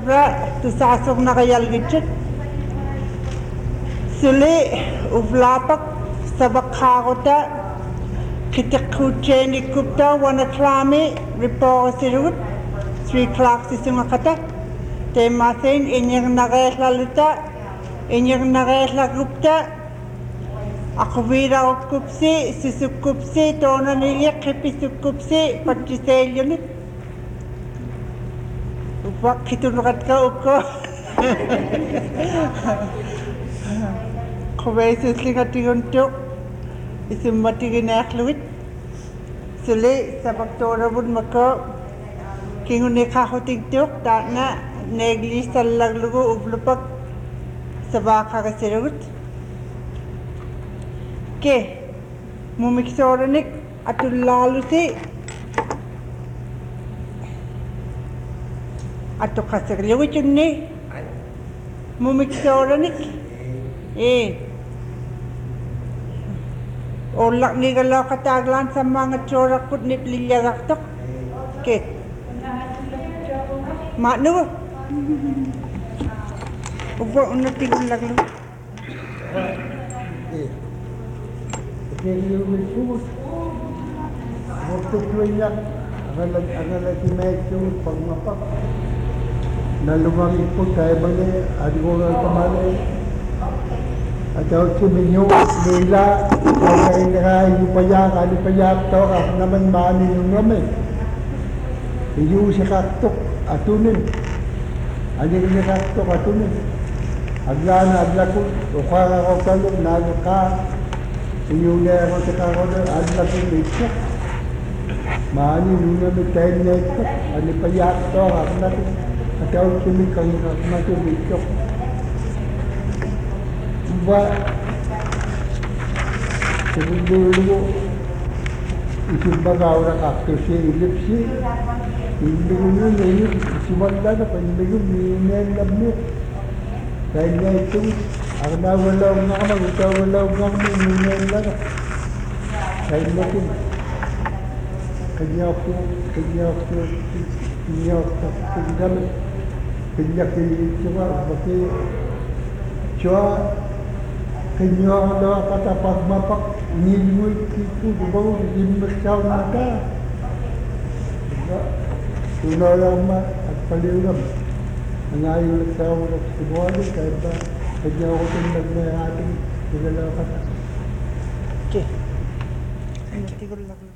bra tu sasok na kayal gitchit suli uvlapak sabakharota kitikhucheni kupta wanaklami riposirut 3 o'clock sisungakata temasin inyang nagaylaluta inyang nagaylagupta akuvira okupsi sisukupsi tonanilya kipisukupsi patiselyunit upak kitunukat ka uko kubesus lingatinguntuk isumatiginakluit suli sabaktorabun mako kinguni kahutingtuk dana neglis talaglugu ublupak sabakakasirut ke mumiksoranik atulaluti atau kasar lewat ni mumiksoranik olak ni kalau kataglan sama ngacorak put ni pelilagak tok ke mak nu ubah unatigul laglu Kaya yung magtutuloy agala si medyo pagmapak na lumangit po kaya ba niya adigoral kamali at yung suminyo nila kaya nakahipayak to naman mani yung namin iyo siya kaktok atunin aling niya kaktok atunin agla ko ukara ko kalong nagaka iyo na ako sa karoon agla ko dito mani yung namin tayo na ito alipayak to agla ko at yung sumikang matubito ba segundo isumbaga ora kakto siya ilipsi hindi ko yun sumanda na pa hindi ko minelab mo dahil nga ito ako na walaw nga kama ikaw walaw nga kami minelab na dahil natin kanya ko kanya siya baki siya kanya na katapag mapak nilmoy kito dibaw imbasyaw na ka tunayang at paliwag ang ayaw na sa mga sibuali kahit ba kanya ako itong nagmayating nagalakat okay tigol laglu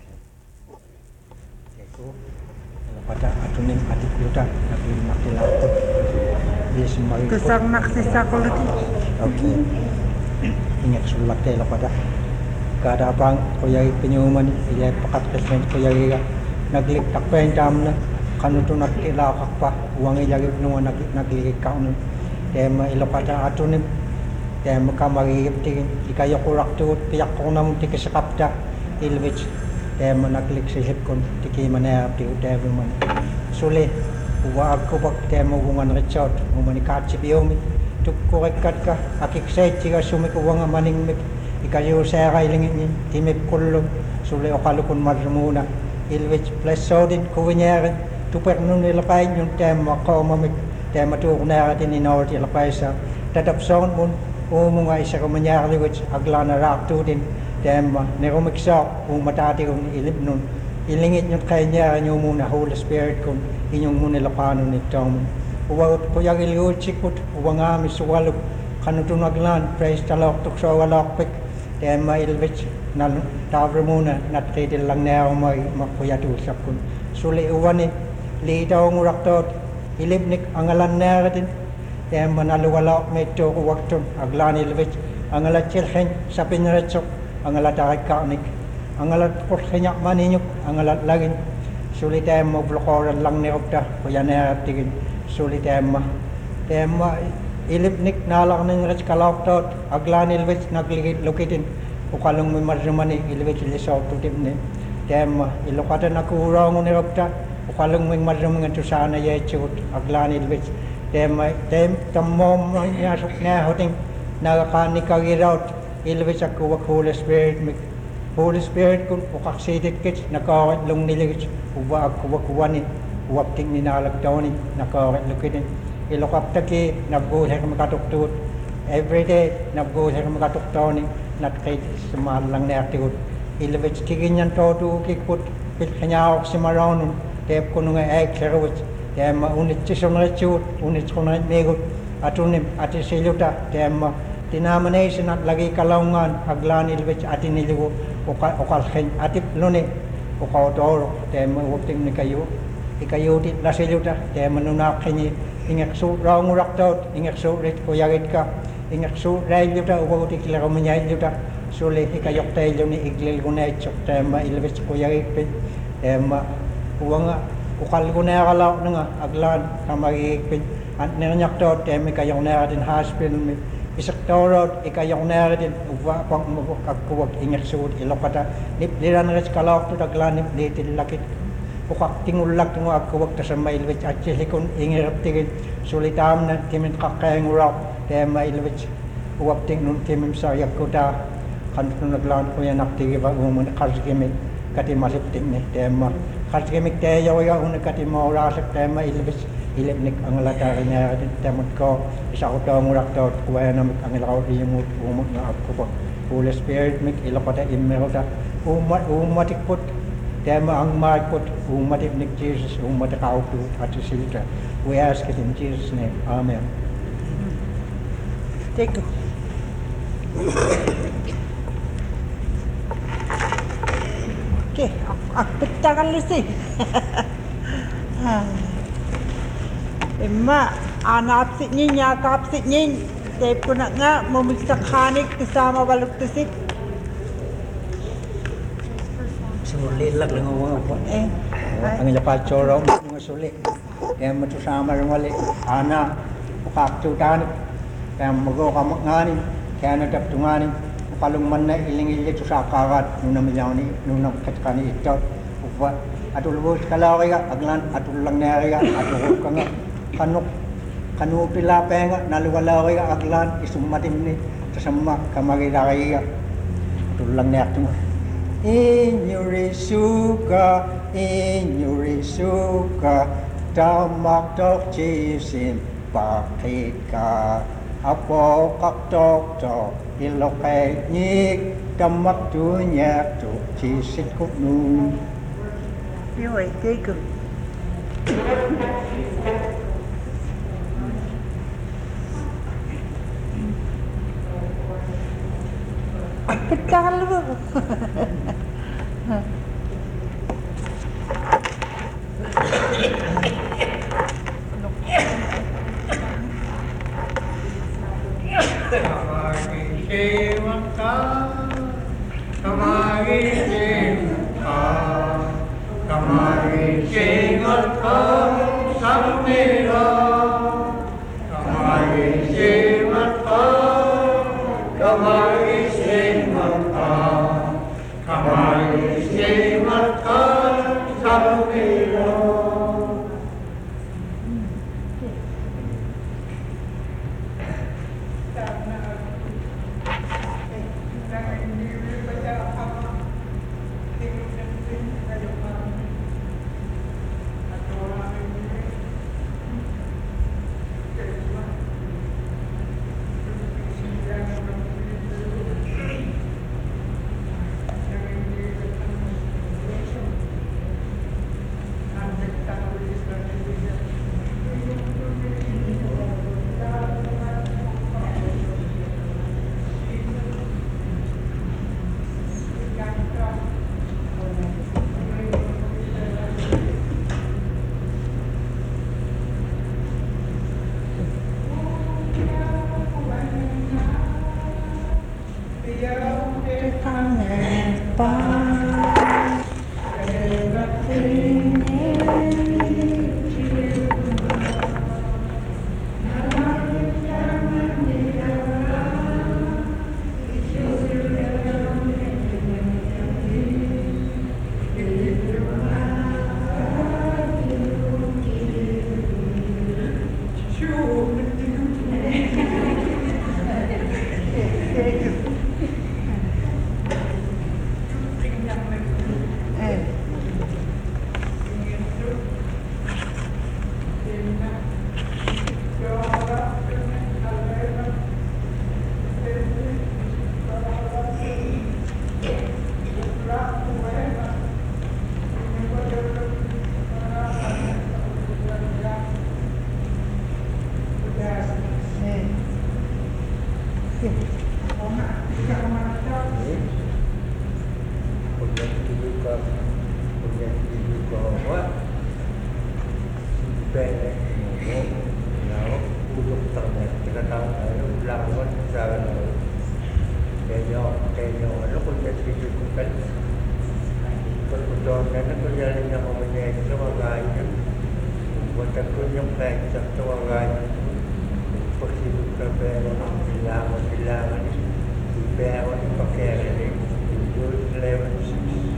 pada atunin adik luta nabi makilapot di semari kusang naksisa kuliti okay ingat sulak tela pada kada abang koyai penyuman iya pakat kesmen koyai naglik takpen damna kanutu nakila kakpa uang iya no naglik kaun tema ilapata atunin tema kamari tingin ikayo kurak tu piyak konam tikisakapta ilwich tema naglik sihip kon tiki mana ti udem man sule wa aku bak tema bungan Richard umani katsibiomi tuk korekat ka akik say tiga sumik uwang maning mip ikayo sa kailingin timip kullo sule okalukun marmuna ilwich plus sodin kuwinyaren tupek nun nilapay yung tema ko mamik tema tu kunara tin inor ilapay sa tatap son mun umunga isa kumanyari which aglana rak tu din tema nerumiksa matati kung ilip nun ilingit yung kanya yung muna Holy Spirit kung inyong muna lapano nitong uwag po yung iliutsikot uwang amis walog kanutunaglan praise the Lord tukso walokpik tema ilwich na tawar muna natridil lang na ako makuyatusap kun suli uwanin liitaw ang uraktot ilibnik ang alan na din tema naluwalok medyo uwagton aglan ilwich ang alat chilhen sa pinaretsok ang alat akikanik ang alat kursinyak maninyok ang alat lagin sulit mo blokoran lang ni Opta kuya na tigin sulit mo ilipnik nalak ng rich kalautot aglan ilwich nagligit lukitin ukalong may marjumani ilwich lisaw tutip ni tema ilokatan ako urang ni Opta ukalong may marjumang ito sana yechut aglan ilwich tema tamom yasok na hoting nagakanik kagiraut ilwich ako wak Holy Spirit kung ukaksitit kits nakawat long niligits uba ako wakuwanin uapting ninalagtawni nakaret lukinin ilokaptaki nabbuhek makatuktut every day nabbuhek makatuktawni natkait semalang nertigut ilvech tiginyan totu kikput pilkanyawak simaronun tep kununga ek serwich tem unit chisonrechut unit megut atunim atisiluta tem tinamanation at lagi kalaungan aglan ilvech atiniligo okalhen atip luni okautoro tem uapting ni kayo ikayutit na siluta tem manunak kini ingaksu raunguraktot ingaksu rit kuyagit ka ingaksu railuta uwutik lakamanyailuta suli ikayok tayo ni iglil gunay chok tem ilvech kuyagit pin tem uwanga ukal gunay kalaw nga aglan kamagigpin at niranyaktot tem ikayok na din hospital isaktorot ikayok na din uwa pang mabukagkuwag ingaksu ilokata nipliran res kalaw to aglan niplitil lakit ukak tingulak tingo agkuwag ta sa mailwich at silikon ingirap tigil sulitam na timin kakayang urap kaya mailwich uwap ting nun timim sa yakuta kanto naglaan ko yan naktigi ba umuna karsgimik kati masiptik ni tema karsgimik tayo ya una kati maurasak kaya mailwich ilipnik ang latari niya temot ko isa ko taong urak taot kuwaya namik ang ilakaw iyumut umut na agkuwag Holy Spirit mik ilapata imerota umatikput tema ang markot umatip ni Jesus umatakaw to at silita. We ask it in Jesus' name. Amen. Take it. Okay, akpitakan lisi. Emma, anak sitnya nyakap sitnya. Saya pun nak memisah khanik bersama baluk tesik. Sulit lang ng mga po. Ang ilapachoro, mga sulit. Kaya matusama rin wali. Ana, pakaktutan. Kaya magkakamaganin. Kaya nataptunganin. Kalungman na iling-ilit sa akarat. Nung namilaw ni, nung nakatkani ito. Atulubos kalaway ka, aglan, atulang nari ka, atulog ka nga. Kanupila pa nga, naluwalaway ka, aglan, isumatim ni. Kasama kamagilakay ka. Atulang nari ka. Inyurisuka, tamak tok chisim pakika, apo kaktok tok ilokay nyik, tamak tunyak tok chisit kuknu. Yoi, take it. Akpitakan lu. bene, no, untuk ternet kita tahu lawan jalan kayak ano kung nagtitipid pagkuton na nagkuyarin niya ko niya sa waganya wata ko yung kahit sa waganya posible ka pero kailangan pero ipakere yung level 6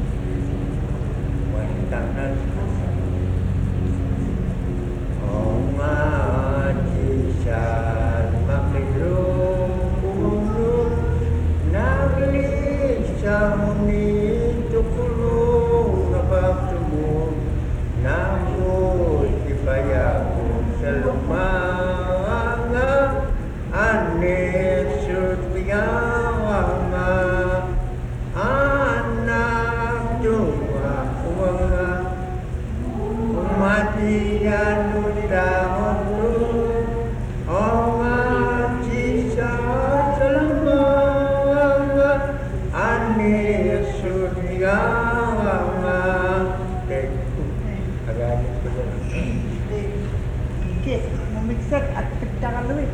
wanitang na Matisan makilong kumulong naglisang nito kulong napagtumong nabot ipayago sa lumanga anesot piyawanga anak jumwa uwanga Matian utama Oma Cisa Salamanga Ani Sunyanga Agak Okay, memiksak at pagtangan lu.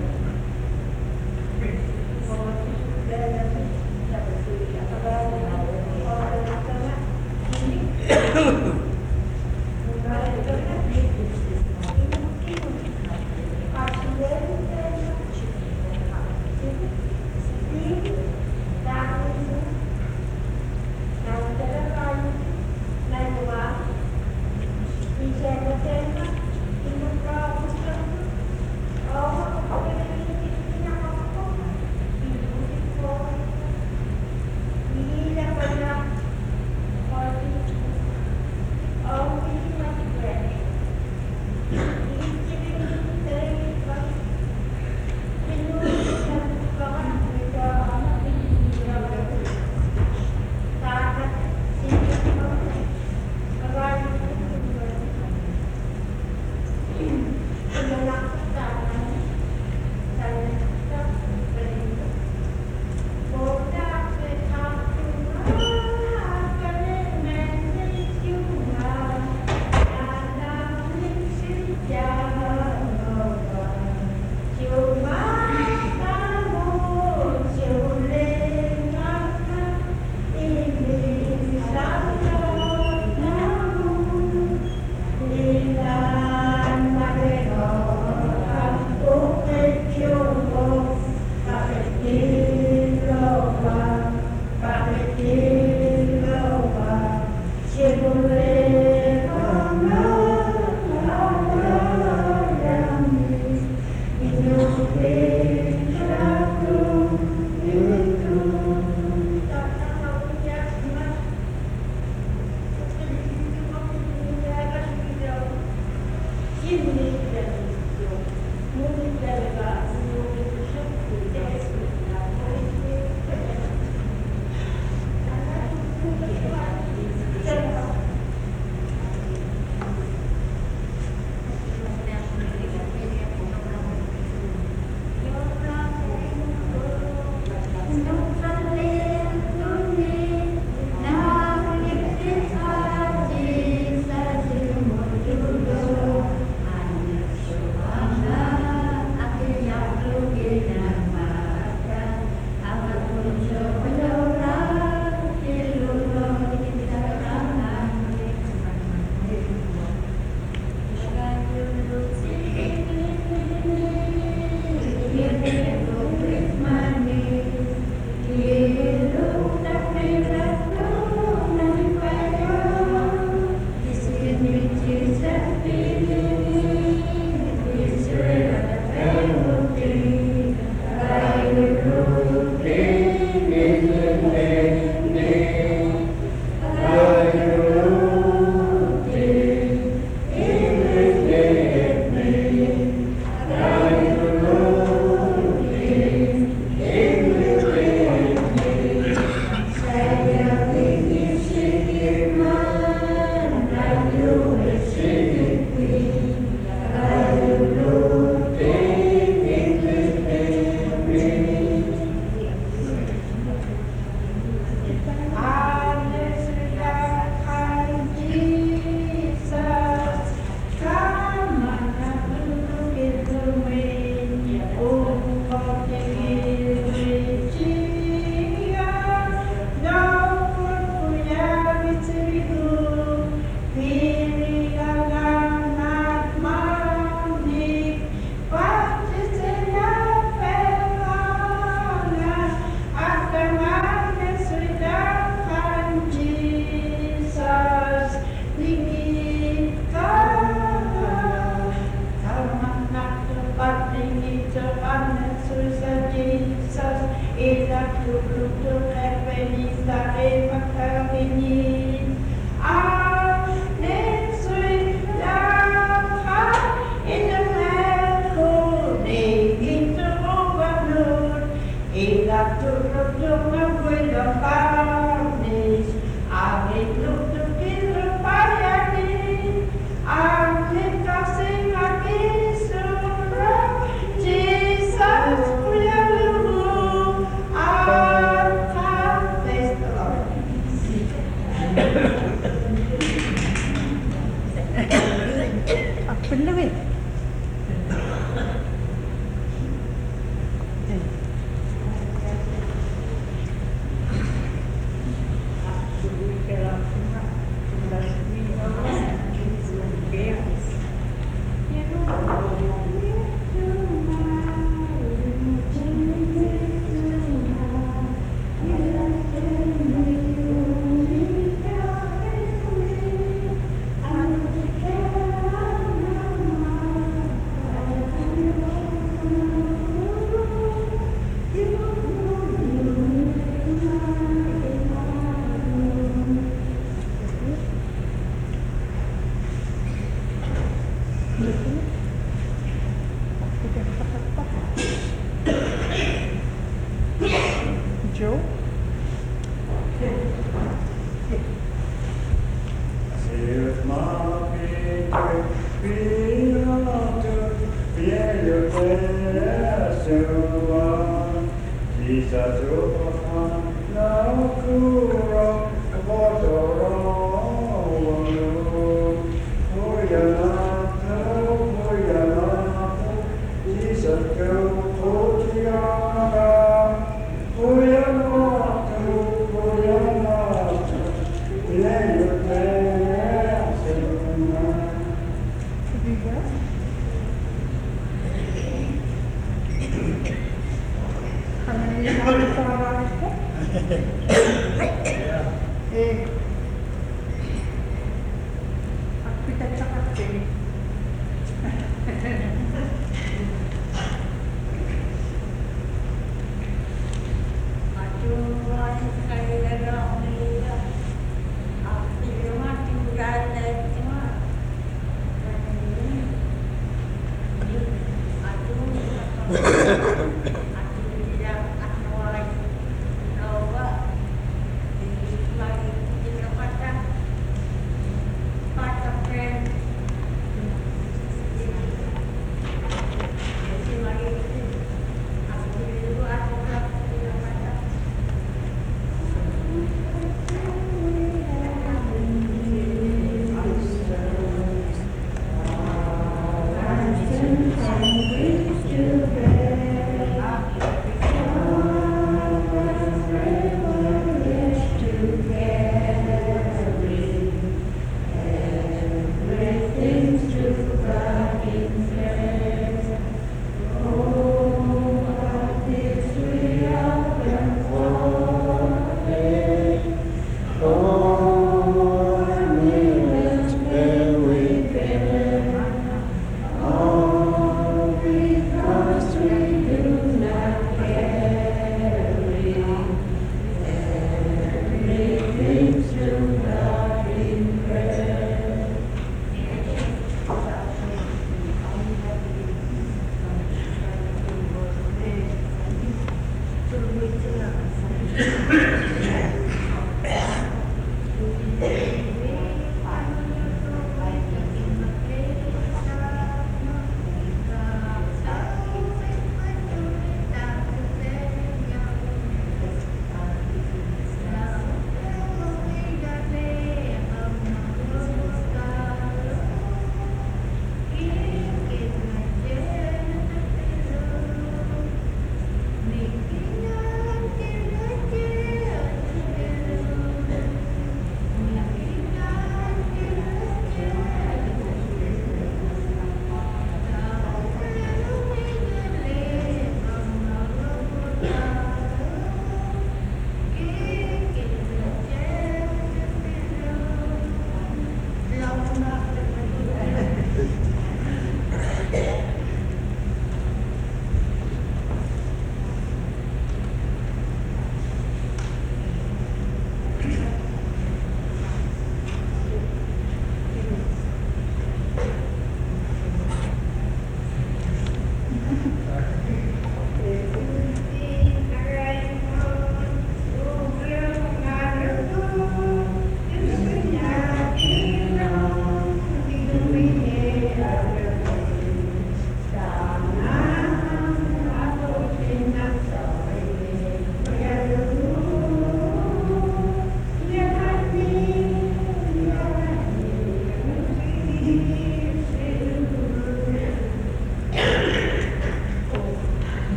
Joe?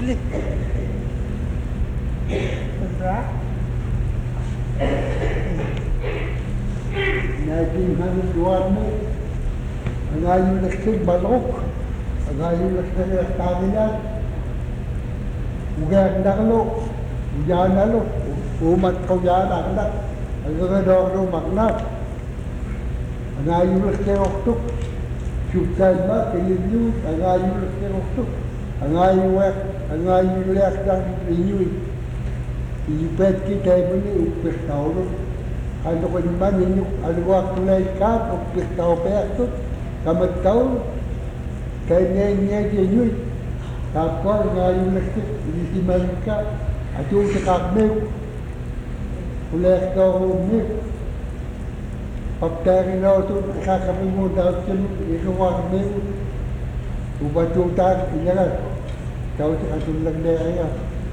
Sige. Sobra. 1900 ang ayaw na siya balok, ang ayaw na siya tanginan, ugang naklo, uyan nalo, umat kau yan anak, ang gagawin maknat, ang ayaw na siya oktok, syuksan ba, kilibiyot, ang ayaw na siya oktok, ang ayaw na siya inyuit, ipet kita ini upis tahun. Ano ko naman ninyo, ano waktu na ikat, upis tao peso, kamat tao, kaya niya nyo, tapos ngayon na siya, inisiman ka, at yung sa kakmew, ulit ka humil, paptarin na ito, kakapin mo daw siya, isang kakmew, ubat yung taas, inalas, tao sa katulang na kaya,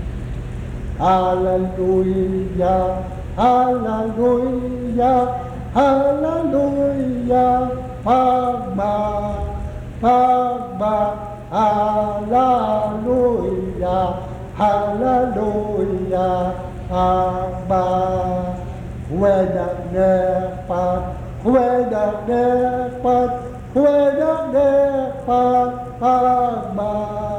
Hallelujah. Hallelujah, hallelujah, pagba, hallelujah, hallelujah, pagba. Wedak nepat, pagba,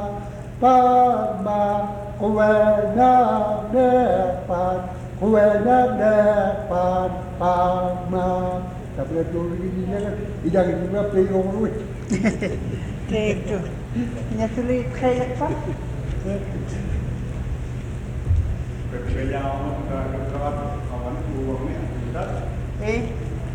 wedak nepat. Kuwenak depan pagma. Tapi itu ini kan, ijan juga peyong ruit. Itu. Nya tuloy kaya pa. Eh.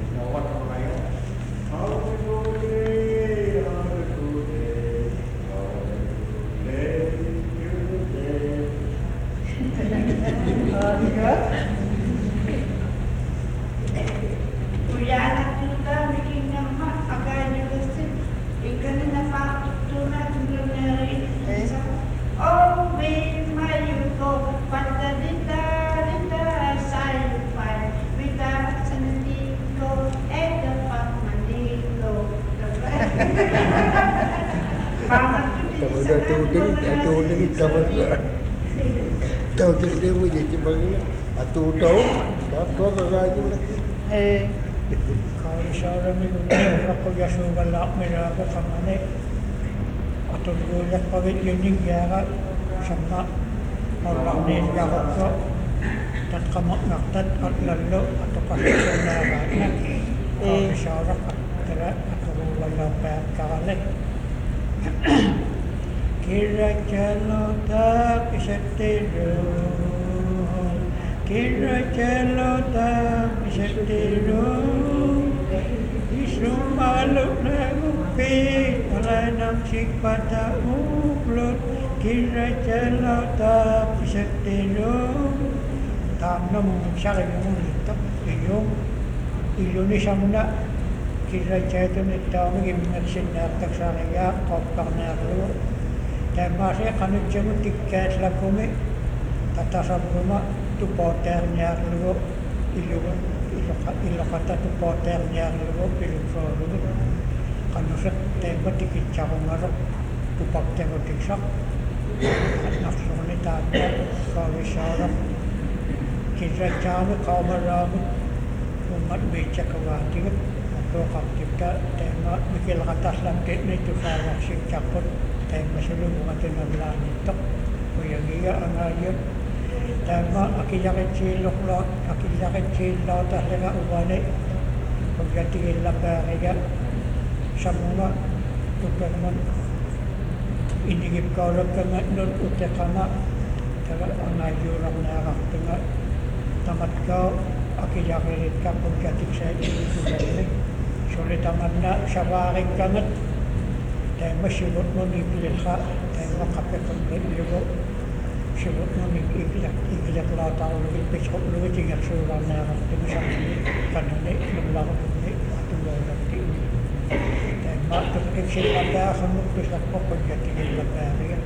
Tahu dia punya cibangnya, atau tahu, tahu kagak lagi. Kalau seorang itu aku ya suka lak mereka sama ni, atau dulu pagi ini dia sama orang ni dia aku tak kamu naktat lalu atau kasih mereka ni. Kalau seorang terus aku walau perkara Kira jalo tak setero, kira jalo tak setero. Isu malu nagupi, oleh namsik pada ublot. Kira jalo tak setero. Tamna mungkin yang mulitak, iyo ni samuna. Kira jalo ni tahu gimana sinar tak saya kopar naru. Dan masih kanu cuma tiket lakume, kata sabuma tu poternya lalu ilu kata tu poternya lalu ilu lalu kanu set tempat tiket cakung marok tu pakte botiksak nafsu ni tanda kau isyarat kira jauh kau meramu umat beca kawati tu kapita tema mikil kata selanjut ni tu saya sing cakut masalah bukan nabilan itu, yang dia anggap, tema akibat kecil lot, akibat kecil lot terhadap ubannya, kemudian lapar dia, semua tukaran ini kalau kena non utama, kalau anggap orang nak tengah tamat kau akibat kecil kemudian saya itu boleh, soalnya tamat nak sabarin kangat. Masyurut mo ni pilha tayo makapekon lego syurut mo ni iglak la tao lu pechok lu tinggal suran na temu sa kanane lumlaw ni atulo na ti tayo matuk eksel pada samuk pisat ko pagati la pare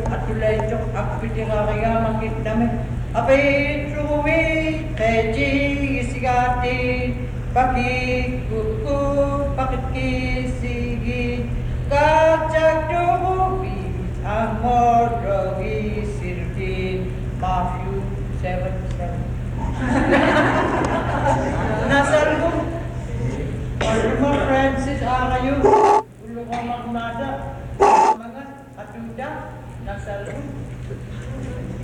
at tulay ito ang pitiraraya makit namin. Apay truwi, peji, isigati, pakikuku, pakikisigi, kacak dubi, amor, rogi, sirtin, Matthew 7:7. Nasal ko, Palma Francis Arayo, ulo ko makunada, mga atuda, nasal ko.